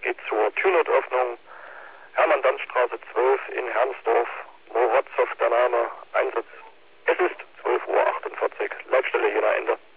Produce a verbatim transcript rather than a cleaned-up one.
geht zur Türnotöffnung. Hermann-Danz-Straße zwölf in Hermsdorf. Morozov der Name. Einsatz. Es ist zwölf Uhr achtundvierzig. Leitstelle Jena Ende.